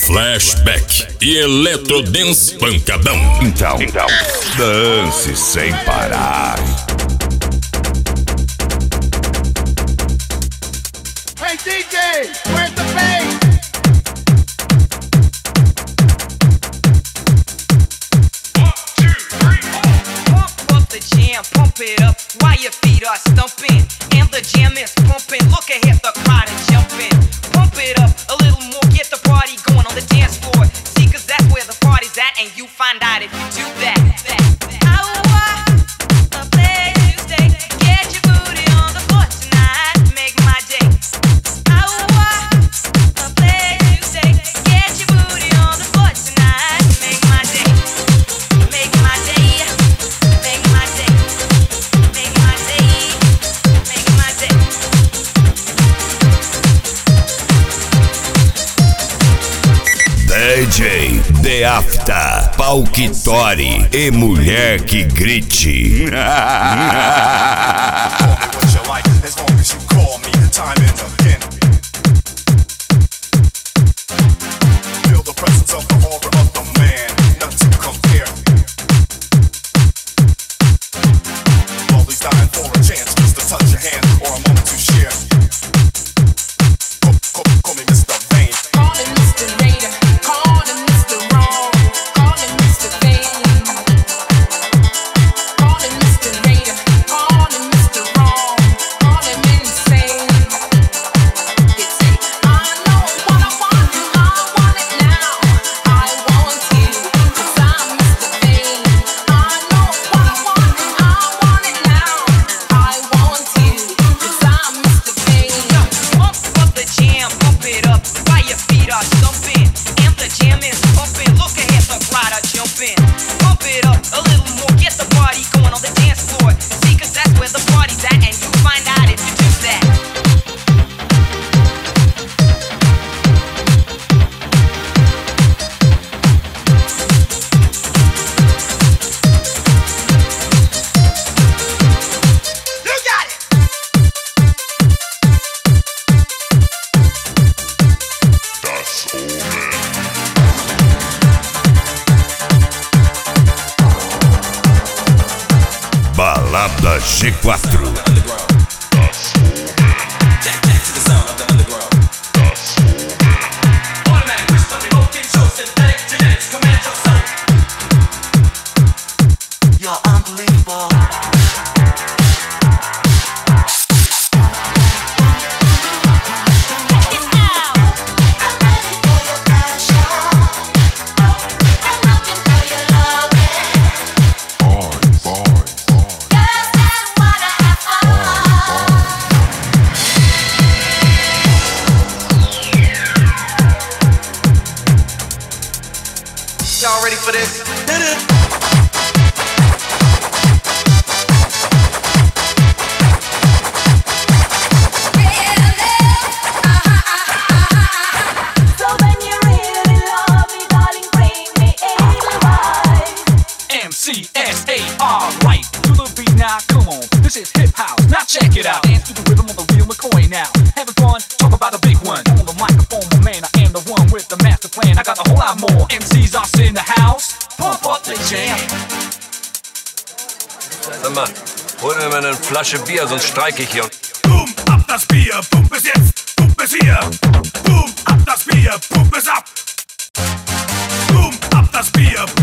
flashback e eletrodance pancadão. Então, dance sem parar. Hey DJ, where's the bass? Pump it up while your feet are stumping and the jam is pumping. Look ahead, the crowd is jumping. Pump it up a little more, get the party going on the dance floor. See, 'cause that's where the party's at, and you find out if you do that. A place to stay. Get your booty on the floor tonight. Make my day. A place to stay. Get your booty on the floor tonight. Make my day. Make my day. Make my day. Make my day. Make my day. DJ The Afta, pau que tore e mulher que grite. What's your life as long as you call me time and again? Feel the presence of the aura of the man, none to compare. Always dying for a chance just to touch your hand or a moment to share. Call me Mr. Vain. Call him Mr. Raider, call him Mr. Wrong, call him Mr. Vain. Call him Mr. Raider, call him Mr. Wrong, call him insane. It's I know what I want and I want it now. I want you, 'cause I'm Mr. Vain. I know what I want and I want it now. I want you, 'cause I'm Mr. Vain. Pump up the jam, pump it up while your feet are stumping and the jam is pumping. Look ahead, the crowd are jumping. Pump it up a little more, get the party going on the dance floor. See, 'cause that's where the party's at, and you find out if you do that. You got it. Balada G4. You're unbelievable. Y'all ready for this? So when you really love me, darling, bring me Edelweiss. MCSAR, right to the beat now, come on. This is hip house, now check it out. Dance to the rhythm of the real McCoy now. Having fun, talk about the big one. On the microphone, my man, I am the one with the master plan. I got a whole lot more. MCs are in the house, pump up the jam. Sag mal, hol mir mal eine Flasche Bier, sonst streike ich hier. Boom, ab das Bier, pump es jetzt, pump es hier. Boom, ab das Bier, pump es ab. Boom, ab das Bier,